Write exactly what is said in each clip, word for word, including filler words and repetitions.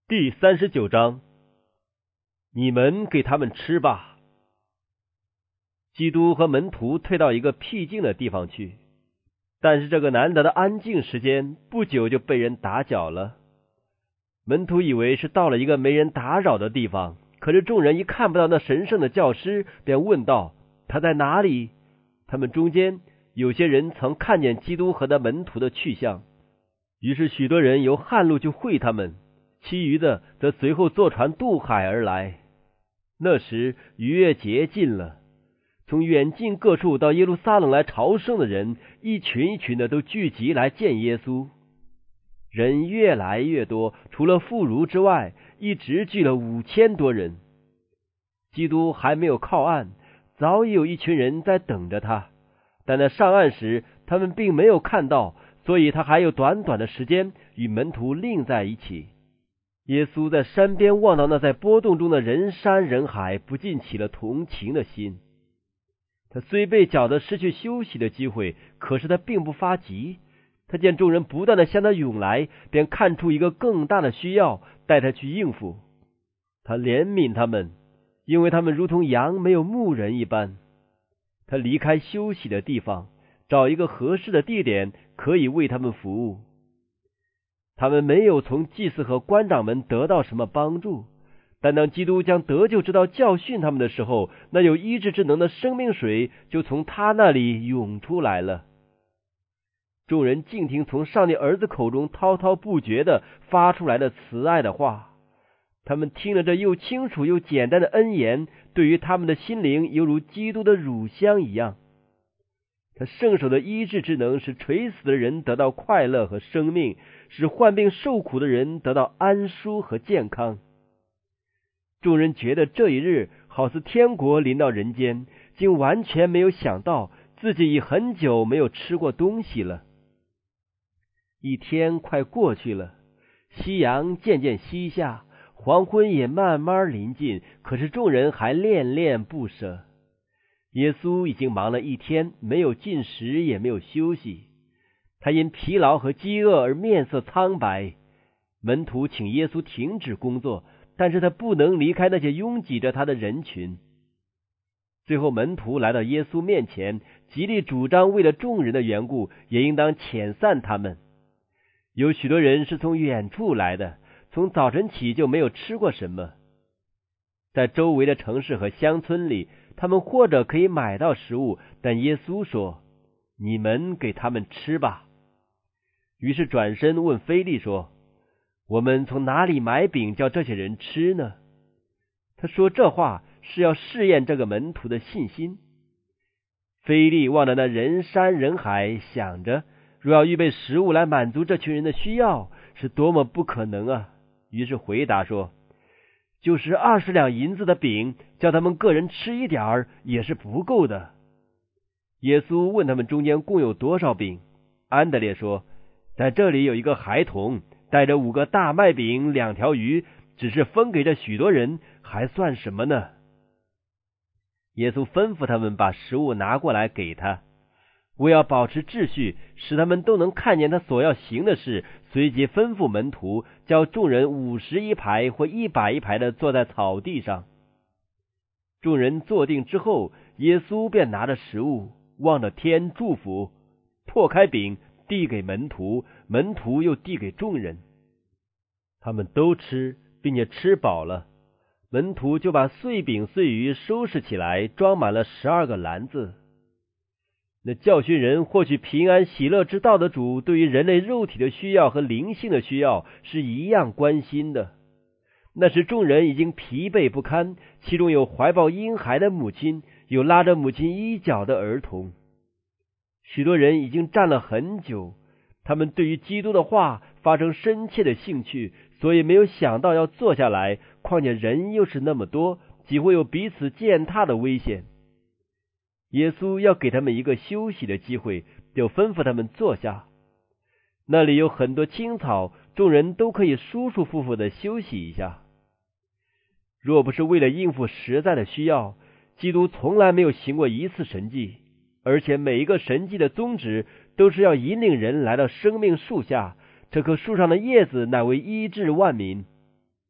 第三十九章，你们给他们吃吧。基督和门徒退到一个僻静的地方去，但是这个难得的安静时间不久就被人打搅了。门徒以为是到了一个没人打扰的地方，可是众人一看不到那神圣的教师，便问道：他在哪里？他们中间有些人曾看见基督和他门徒的去向，于是许多人由旱路去会他们，其余的则随后坐船渡海而来。那时逾越节近了，从远近各处到耶路撒冷来朝圣的人，一群一群的都聚集来见耶稣。人越来越多，除了妇孺之外，一直聚了五千多人。基督还没有靠岸，早已有一群人在等着他，但在上岸时，他们并没有看到，所以他还有短短的时间与门徒另在一起。耶稣在山边望到那在波动中的人山人海，不禁起了同情的心。他虽被搅得失去休息的机会，可是他并不发急。他见众人不断的向他涌来，便看出一个更大的需要，带他去应付。他怜悯他们，因为他们如同羊没有牧人一般。他离开休息的地方，找一个合适的地点，可以为他们服务。他们没有从祭司和官长们得到什么帮助，但当基督将得救之道教训他们的时候，那有医治之能的生命水就从他那里涌出来了。众人静听从上帝儿子口中滔滔不绝地发出来的慈爱的话，他们听了这又清楚又简单的恩言，对于他们的心灵犹如基督的乳香一样。他圣手的医治之能使垂死的人得到快乐和生命，使患病受苦的人得到安舒和健康。众人觉得这一日好似天国临到人间，竟完全没有想到自己已很久没有吃过东西了。一天快过去了，夕阳渐渐西下，黄昏也慢慢临近，可是众人还恋恋不舍。耶稣已经忙了一天，没有进食也没有休息，他因疲劳和饥饿而面色苍白。门徒请耶稣停止工作，但是他不能离开那些拥挤着他的人群。最后门徒来到耶稣面前，极力主张为了众人的缘故，也应当遣散他们。有许多人是从远处来的，从早晨起就没有吃过什么。在周围的城市和乡村里，他们或者可以买到食物，但耶稣说：你们给他们吃吧。于是转身问腓力说：我们从哪里买饼叫这些人吃呢？他说这话是要试验这个门徒的信心。腓力望着那人山人海，想着若要预备食物来满足这群人的需要，是多么不可能啊！于是回答说：就是二十两银子的饼，叫他们个人吃一点儿，也是不够的。耶稣问他们中间共有多少饼？安德烈说：在这里有一个孩童，带着五个大麦饼，两条鱼，只是分给这许多人，还算什么呢？耶稣吩咐他们把食物拿过来给他。为要保持秩序，使他们都能看见他所要行的事，随即吩咐门徒叫众人五十一排或一百一排的坐在草地上。众人坐定之后，耶稣便拿着食物望着天祝福，破开饼递给门徒，门徒又递给众人。他们都吃，并且吃饱了。门徒就把碎饼碎鱼收拾起来，装满了十二个篮子。那教训人获取平安喜乐之道的主，对于人类肉体的需要和灵性的需要是一样关心的。那时众人已经疲惫不堪，其中有怀抱婴孩的母亲，有拉着母亲衣角的儿童。许多人已经站了很久，他们对于基督的话发生深切的兴趣，所以没有想到要坐下来，况且人又是那么多，几乎有彼此践踏的危险。耶稣要给他们一个休息的机会，就吩咐他们坐下。那里有很多青草，众人都可以舒舒服服的休息一下。若不是为了应付实在的需要，基督从来没有行过一次神迹，而且每一个神迹的宗旨都是要引领人来到生命树下，这棵树上的叶子乃为医治万民。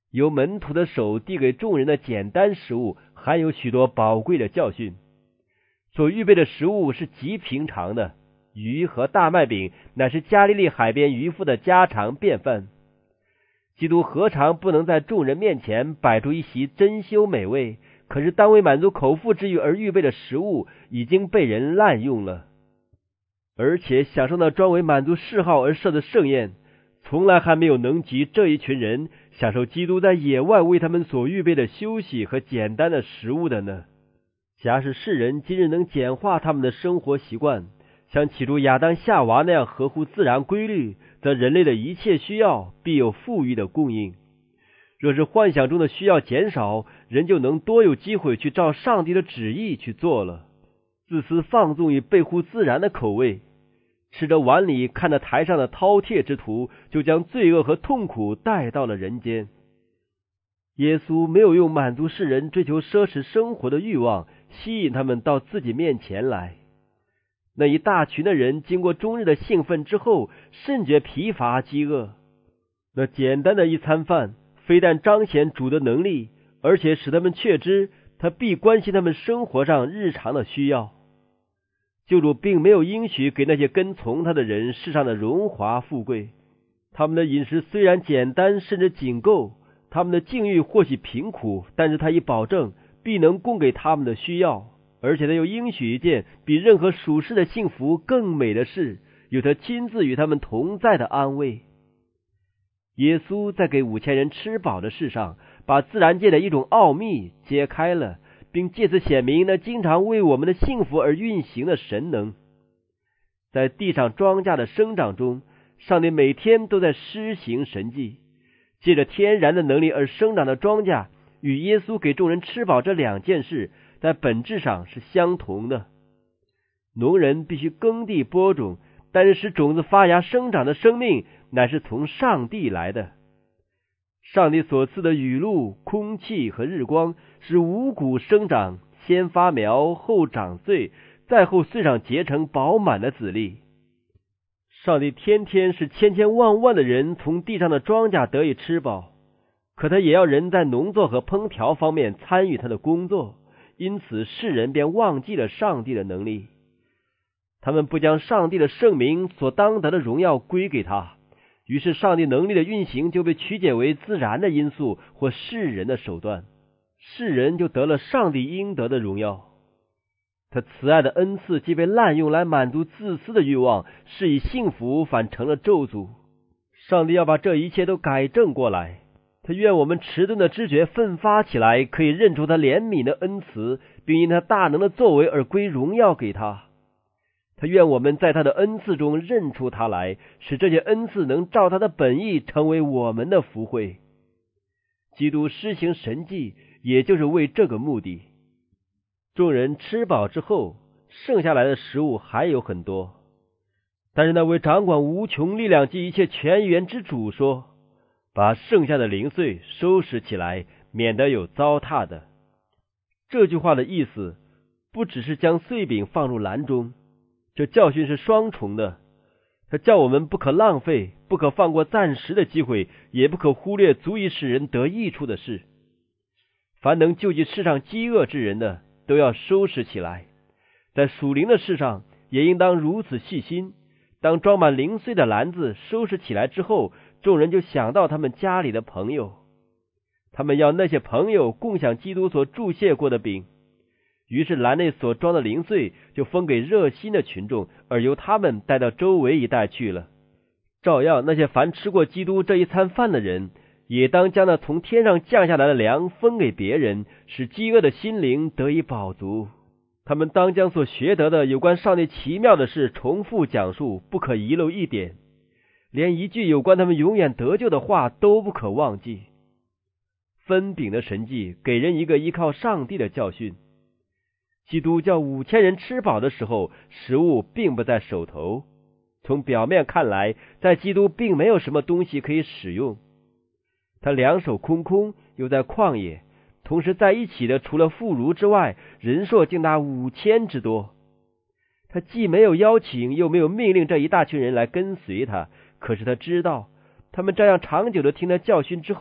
由门徒的手递给众人的简单食物含有许多宝贵的教训。所预备的食物是极平常的，鱼和大麦饼乃是加利利海边渔夫的家常便饭。基督何尝不能在众人面前摆出一席珍馐美味，可是当为满足口腹之欲而预备的食物已经被人滥用了。而且享受那专为满足嗜好而设的盛宴，从来还没有能及这一群人享受基督在野外为他们所预备的休息和简单的食物的呢。假使世人今日能简化他们的生活习惯，像起初亚当夏娃那样合乎自然规律，则人类的一切需要必有富裕的供应。若是幻想中的需要减少，人就能多有机会去照上帝的旨意去做了。自私放纵于背乎自然的口味，吃着碗里看着台上的饕餮之徒，就将罪恶和痛苦带到了人间。耶稣没有用满足世人追求奢侈生活的欲望吸引他们到自己面前来。那一大群的人经过终日的兴奋之后，甚觉疲乏饥饿。那简单的一餐饭非但彰显主的能力，而且使他们确知他必关心他们生活上日常的需要。救主并没有应许给那些跟从他的人世上的荣华富贵，他们的饮食虽然简单甚至仅够，他们的境遇或许贫苦，但是他已保证必能供给他们的需要，而且他又应许一件比任何属世的幸福更美的事，有他亲自与他们同在的安慰。耶稣在给五千人吃饱的事上，把自然界的一种奥秘揭开了，并借此显明那经常为我们的幸福而运行的神能。在地上庄稼的生长中，上帝每天都在施行神迹。借着天然的能力而生长的庄稼，与耶稣给众人吃饱这两件事在本质上是相同的。农人必须耕地播种，但是使种子发芽生长的生命乃是从上帝来的。上帝所赐的雨露、空气和日光，使五谷生长，先发苗，后长穗，再后穗上结成饱满的籽粒。上帝天天使千千万万的人从地上的庄稼得以吃饱，可他也要人在农作和烹调方面参与他的工作，因此世人便忘记了上帝的能力。他们不将上帝的圣名所当得的荣耀归给他，于是上帝能力的运行就被曲解为自然的因素或世人的手段，世人就得了上帝应得的荣耀。他慈爱的恩赐既被滥用来满足自私的欲望，是以幸福反成了咒诅。上帝要把这一切都改正过来，他愿我们迟钝的知觉奋发起来，可以认出他怜悯的恩慈，并因他大能的作为而归荣耀给他。他愿我们在他的恩赐中认出他来，使这些恩赐能照他的本意成为我们的福惠。基督施行神迹，也就是为这个目的。众人吃饱之后，剩下来的食物还有很多，但是那位掌管无穷力量及一切泉源之主说，把剩下的零碎收拾起来，免得有糟蹋的。这句话的意思不只是将碎饼放入篮中，这教训是双重的。他叫我们不可浪费，不可放过暂时的机会，也不可忽略足以使人得益处的事。凡能救济世上饥饿之人的，都要收拾起来。在属灵的事上也应当如此细心。当装满零碎的篮子收拾起来之后，众人就想到他们家里的朋友，他们要那些朋友共享基督所注谢过的饼。于是篮内所装的零碎就分给热心的群众，而由他们带到周围一带去了。照样那些凡吃过基督这一餐饭的人，也当将那从天上降下来的粮分给别人，使饥饿的心灵得以饱足。他们当将所学得的有关上帝奇妙的事重复讲述，不可遗漏一点，连一句有关他们永远得救的话都不可忘记。分饼的神迹给人一个依靠上帝的教训。基督叫五千人吃饱的时候，食物并不在手头。从表面看来，在基督并没有什么东西可以使用。他两手空空，又在旷野，同时在一起的除了妇孺之外，人数竟达五千之多。他既没有邀请，又没有命令这一大群人来跟随他，可是他知道，他们这样长久的听他教训之后，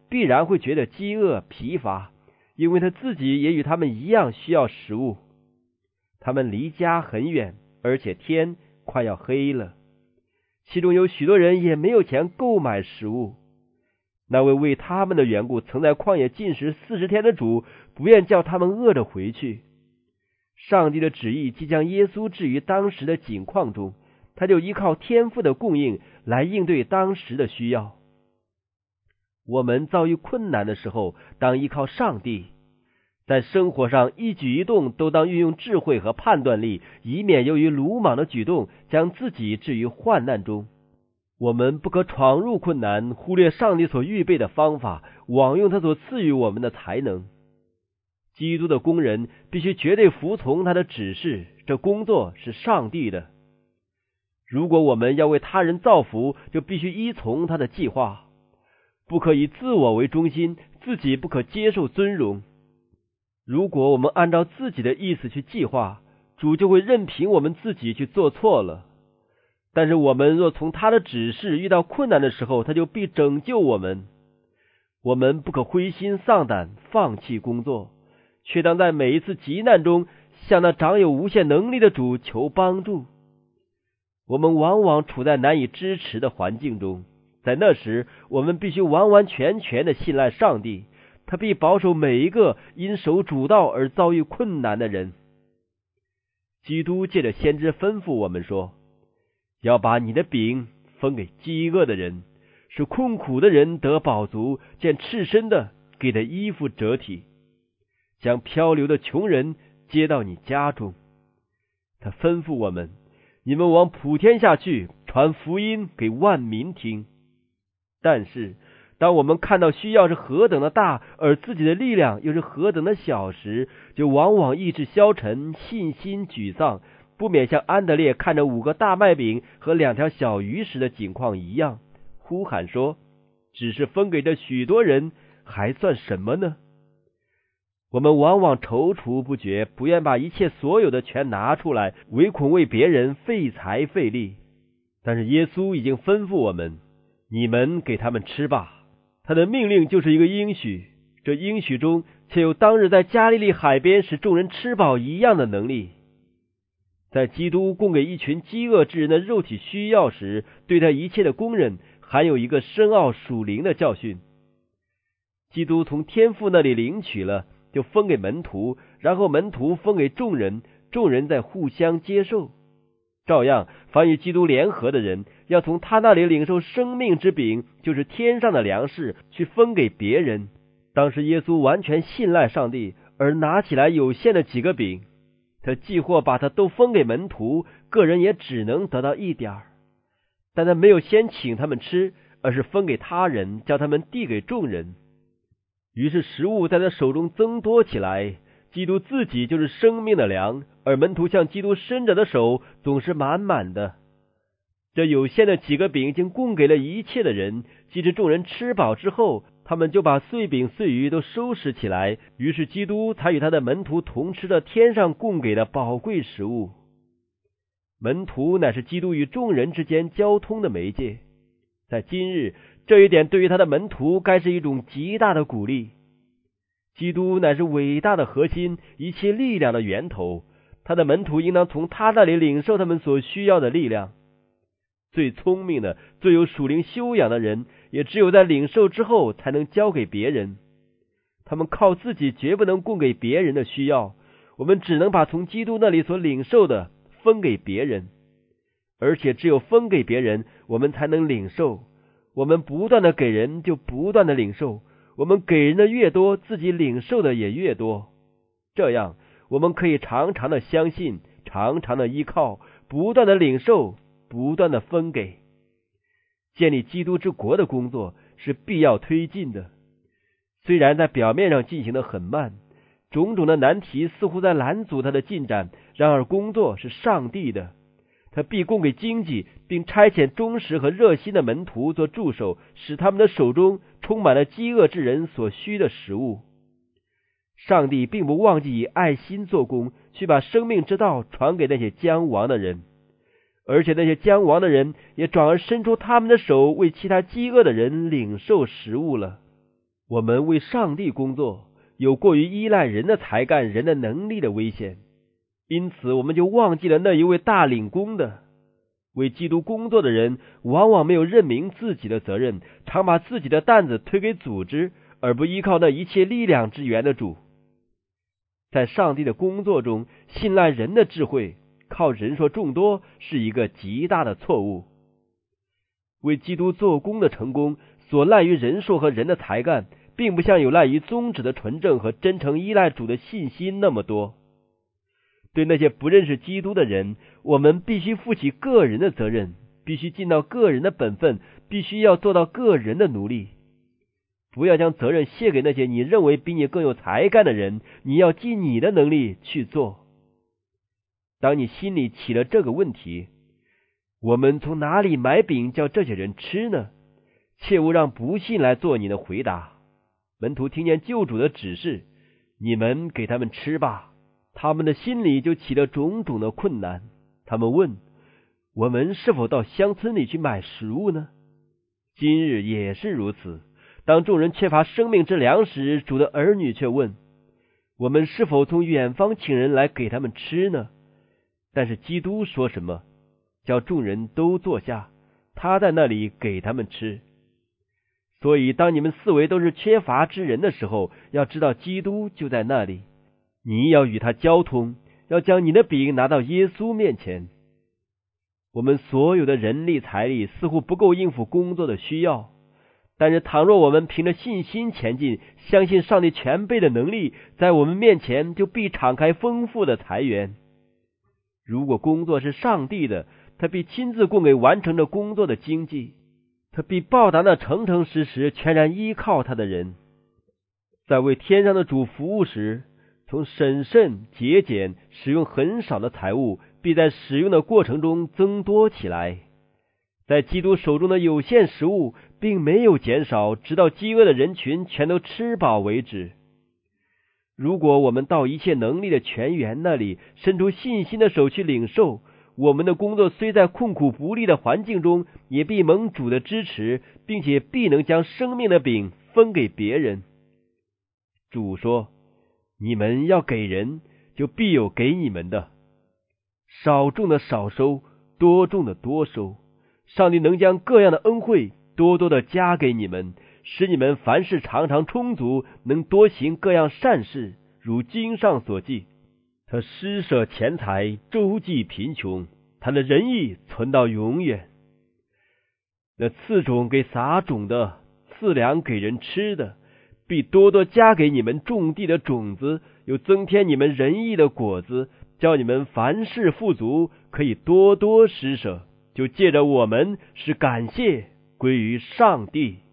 必然会觉得饥饿疲乏，因为他自己也与他们一样需要食物。他们离家很远，而且天快要黑了，其中有许多人也没有钱购买食物。那位为他们的缘故曾在旷野禁食四十天的主，不愿叫他们饿着回去。上帝的旨意即将耶稣置于当时的境况中，他就依靠天父的供应来应对当时的需要。我们遭遇困难的时候，当依靠上帝，在生活上一举一动都当运用智慧和判断力，以免由于鲁莽的举动将自己置于患难中。我们不可闯入困难，忽略上帝所预备的方法，枉用他所赐予我们的才能。基督的工人必须绝对服从他的指示，这工作是上帝的。如果我们要为他人造福，就必须依从他的计划，不可以自我为中心，自己不可接受尊荣。如果我们按照自己的意思去计划，主就会任凭我们自己去做错了。但是我们若从他的指示遇到困难的时候，他就必拯救我们。我们不可灰心丧胆，放弃工作，却当在每一次急难中向那掌有无限能力的主求帮助。我们往往处在难以支持的环境中，在那时我们必须完完全全的信赖上帝，他必保守每一个因守主道而遭遇困难的人。基督借着先知吩咐我们说，要把你的饼分给饥饿的人，使困苦的人得饱足，见赤身的给他衣服遮体，将漂流的穷人接到你家中。他吩咐我们，你们往普天下去，传福音给万民听。但是当我们看到需要是何等的大，而自己的力量又是何等的小时，就往往意志消沉，信心沮丧，不免像安德烈看着五个大麦饼和两条小鱼时的景况一样，呼喊说，只是分给这许多人，还算什么呢？我们往往踌躇不决，不愿把一切所有的全拿出来，唯恐为别人费财费力。但是耶稣已经吩咐我们，你们给他们吃吧。他的命令就是一个应许，这应许中却有当日在加利利海边使众人吃饱一样的能力。在基督供给一群饥饿之人的肉体需要时，对待一切的工人含有一个深奥属灵的教训。基督从天父那里领取了，就分给门徒，然后门徒分给众人，众人再互相接受。照样，凡与基督联合的人，要从他那里领受生命之饼，就是天上的粮食，去分给别人。当时耶稣完全信赖上帝，而拿起来有限的几个饼，他既或把它都分给门徒，个人也只能得到一点儿。但他没有先请他们吃，而是分给他人，叫他们递给众人。于是食物在他手中增多起来，基督自己就是生命的粮，而门徒向基督伸着的手总是满满的。这有限的几个饼已经供给了一切的人，即使众人吃饱之后，他们就把碎饼碎鱼都收拾起来，于是基督才与他的门徒同吃了天上供给的宝贵食物。门徒乃是基督与众人之间交通的媒介，在今日，这一点对于他的门徒该是一种极大的鼓励。基督乃是伟大的核心，一切力量的源头，他的门徒应当从他那里领受他们所需要的力量。最聪明的、最有属灵修养的人，也只有在领受之后才能交给别人。他们靠自己绝不能供给别人的需要，我们只能把从基督那里所领受的分给别人，而且只有分给别人，我们才能领受。我们不断的给人，就不断的领受，我们给人的越多，自己领受的也越多。这样我们可以常常的相信，常常的依靠，不断的领受，不断的分给。建立基督之国的工作是必要推进的，虽然在表面上进行的很慢，种种的难题似乎在拦阻他的进展，然而工作是上帝的，他必供给经济，并差遣忠实和热心的门徒做助手，使他们的手中充满了饥饿之人所需的食物。上帝并不忘记以爱心做工，去把生命之道传给那些将亡的人，而且那些将亡的人也转而伸出他们的手，为其他饥饿的人领受食物了。 我们为上帝工作，有过于依赖人的才干、人的能力的危险，因此我们就忘记了那一位大领工的。为基督工作的人往往没有认明自己的责任，常把自己的担子推给组织，而不依靠那一切力量之源的主。在上帝的工作中，信赖人的智慧，靠人数众多，是一个极大的错误。为基督做工的成功，所赖于人数和人的才干，并不像有赖于宗旨的纯正和真诚依赖主的信心那么多。对那些不认识基督的人，我们必须负起个人的责任，必须尽到个人的本分，必须要做到个人的奴隶。不要将责任卸给那些你认为比你更有才干的人，你要尽你的能力去做。当你心里起了这个问题，我们从哪里买饼叫这些人吃呢？切勿让不信来做你的回答。门徒听见救主的指示，你们给他们吃吧，他们的心里就起了种种的困难。他们问，我们是否到乡村里去买食物呢？今日也是如此。当众人缺乏生命之粮时，主的儿女却问，我们是否从远方请人来给他们吃呢？但是基督说什么？叫众人都坐下，他在那里给他们吃。所以当你们四围都是缺乏之人的时候，要知道基督就在那里，你要与他交通，要将你的饼拿到耶稣面前。我们所有的人力财力似乎不够应付工作的需要，但是倘若我们凭着信心前进，相信上帝全备的能力，在我们面前就必敞开丰富的财源。如果工作是上帝的，他必亲自供给完成这工作的经济，他必报答那诚诚实实全然依靠他的人。在为天上的主服务时，从审慎节俭使用很少的财物，必在使用的过程中增多起来。在基督手中的有限食物并没有减少，直到饥饿的人群全都吃饱为止。如果我们到一切能力的泉源那里，伸出信心的手去领受，我们的工作虽在困苦不利的环境中，也必蒙主的支持，并且必能将生命的饼分给别人。主说，你们要给人，就必有给你们的，少种的少收，多种的多收。上帝能将各样的恩惠多多的加给你们，使你们凡事常常充足，能多行各样善事，如经上所记，他施舍钱财，周济贫穷，他的仁义存到永远。那赐种给撒种的，赐粮给人吃的，必多多加给你们种地的种子，又增添你们仁义的果子，叫你们凡事富足，可以多多施舍，就借着我们使感谢归于上帝。